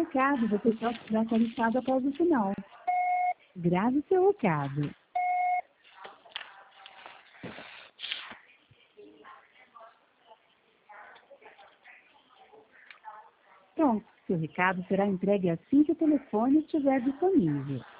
recado, você pode ser atualizado após o sinal. Grave seu recado. Pronto, seu recado será entregue assim que o telefone estiver disponível.